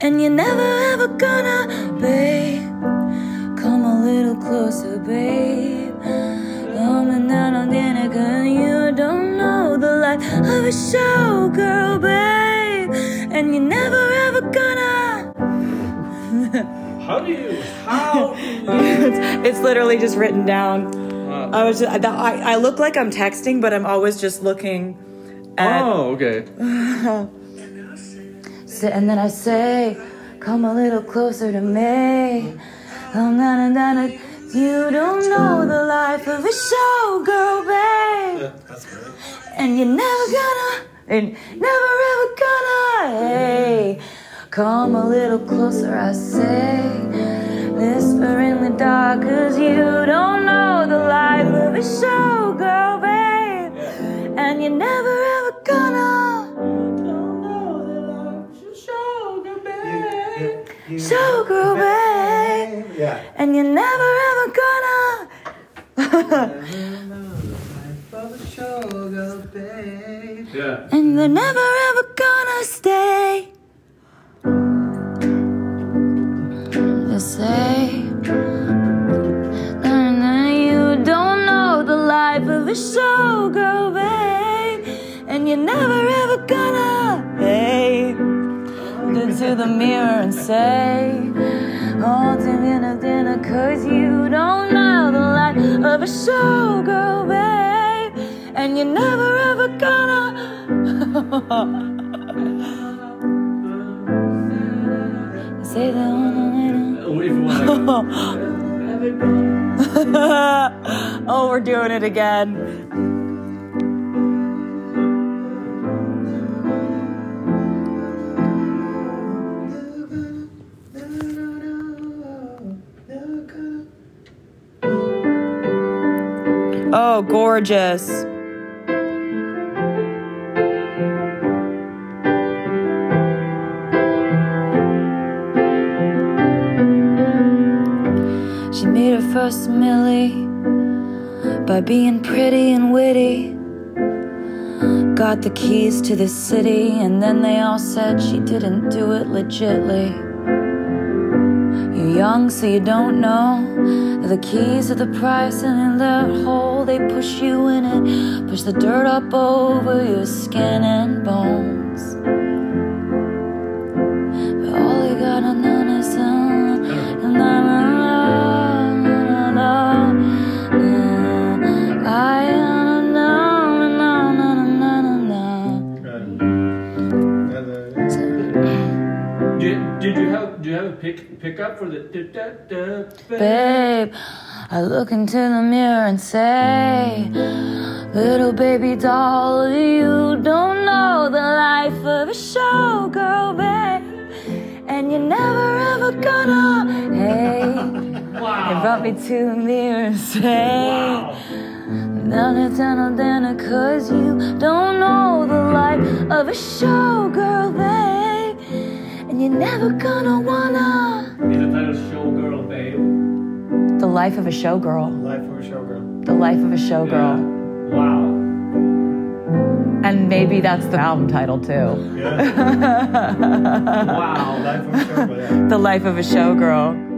and you're never ever gonna, babe. Come a little closer, babe. Coming down on dinner, cause you don't know the life of a showgirl, babe. And you're never ever gonna. How do you? It's literally just written down. I look like I'm texting, but I'm always just looking at. Oh, okay. And then I say, come a little closer to me. Oh, na na na na. You don't know the life of a showgirl, babe. That's good. And you're never gonna, and never ever gonna. Hey, come a little closer, I say. Whisper in the dark, cause you don't know the life of a showgirl, babe. And you're never ever gonna. Don't know the life of a showgirl, babe. Showgirl, babe. Yeah. And you're never ever gonna. Yeah. And they're never ever gonna stay. They say, you don't know the life of a showgirl, babe. And you're never ever gonna, hey, look to the mirror and say, oh, dinner, cause you don't know the life of a showgirl, babe. And you're never ever gonna. Say that one. Oh, we're doing it again. Oh, gorgeous. She made her first milli by being pretty and witty. Got the keys to the city, and then they all said she didn't do it legitly. You're young, so you don't know the keys are the price, and in that hole they push you in it, push the dirt up over your skin and bones. But all you gotta know is Do you have a pickup for the babe, I look into the mirror and say, little baby doll, you don't know the life of a showgirl, babe. And you're never ever gonna, hey. Wow. It brought me to the mirror and say, dinner, cause you don't know the life of a showgirl, babe. And you're never gonna wanna. Is the title Showgirl, babe? The life of a showgirl. Life of a showgirl. The life of a showgirl. Yeah. Wow. And maybe that's the album title too. Yeah. Wow. Life of a showgirl. Yeah. The life of a showgirl.